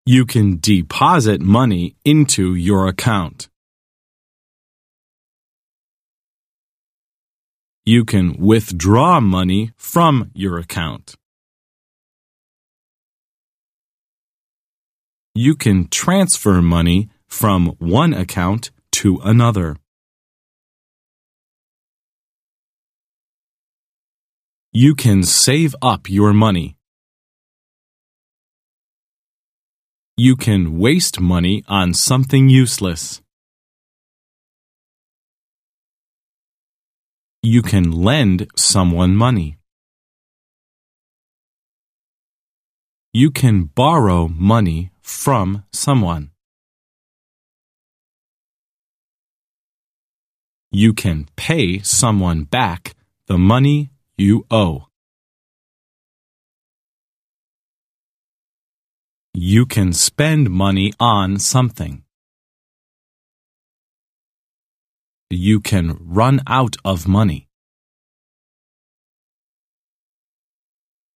You can deposit money into your account. You can withdraw money from your account. You can transfer money from one account to another. You can save up your money. You can waste money on something useless. You can lend someone money. You can borrow money from someone. You can pay someone back the money you owe. You can spend money on something. You can run out of money.